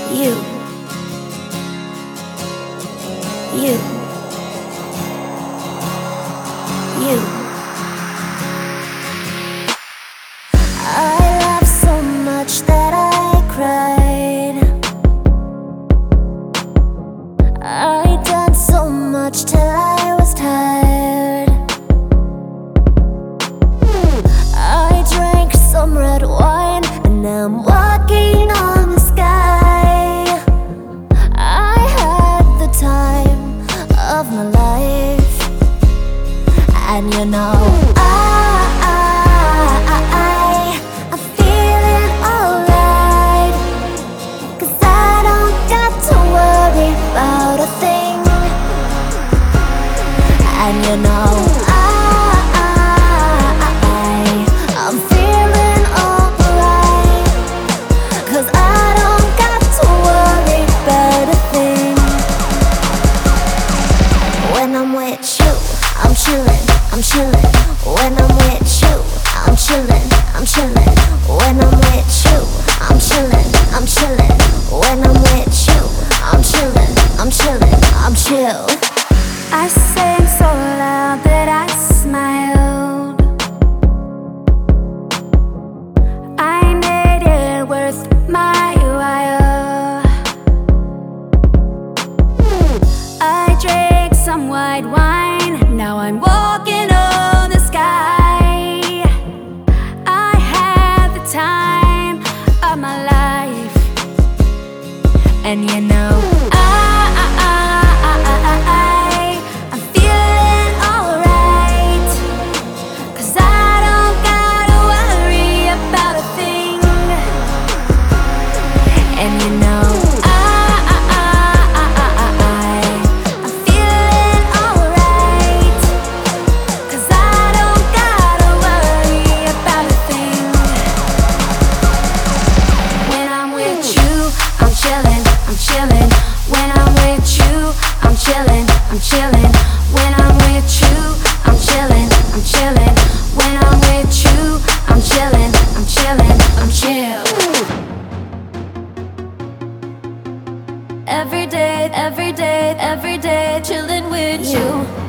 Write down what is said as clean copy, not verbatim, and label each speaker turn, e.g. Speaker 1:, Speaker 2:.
Speaker 1: You, you, you. I laughed so much that I cried. I danced so much till I was tired. I drank some red wine and now I'm walking on the sky. I had the time of my life, and you know I'm feeling alright, 'cause I don't got to worry about a thing. And you know I'm feeling alright, 'cause I don't got to worry about a thing. When I'm with you, I'm chillin', I'm chillin'. When I'm with you, I'm chillin', I'm chillin'. When I'm with you, I'm chillin', I'm chillin'. When I'm with you, I'm chillin', I'm chillin', I'm chill. I sang so loud that I smiled. I made it worth my while. I drank some white wine, now I'm walking on the sky. I had the time of my life, and you know I'm feeling alright, 'cause I don't gotta worry about a thing. And you know I'm feeling alright, 'cause I don't gotta worry about a thing. When I'm with you, I'm chillin', I'm chillin'. When I'm with you, I'm chillin', I'm chillin'. When I'm with you, I'm chillin', I'm chillin'. When I'm with you, I'm chillin', I'm chillin', I'm chill. Every day, chillin' with you.